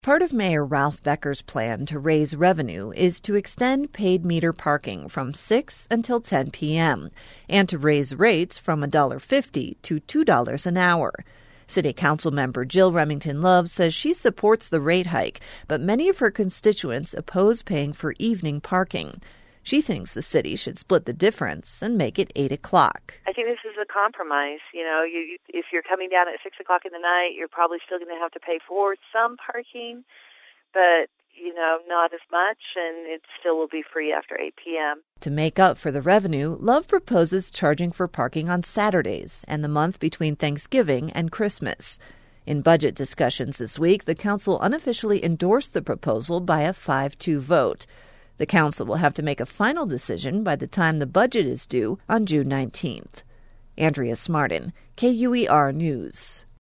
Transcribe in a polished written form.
Part of Mayor Ralph Becker's plan to raise revenue is to extend paid meter parking from 6 until 10 p.m. and to raise rates from $1.50 to $2 an hour. City Council member Jill Remington Love says she supports the rate hike, but many of her constituents oppose paying for evening parking. She thinks the city should split the difference and make it 8 o'clock. I think this is a compromise. If you're coming down at 6 o'clock in the night, you're probably still going to have to pay for some parking, but, not as much, and it still will be free after 8 p.m. To make up for the revenue, Love proposes charging for parking on Saturdays and the month between Thanksgiving and Christmas. In budget discussions this week, the council unofficially endorsed the proposal by a 5-2 vote. The council will have to make a final decision by the time the budget is due on June 19th. Andrea Smartin, KUER News.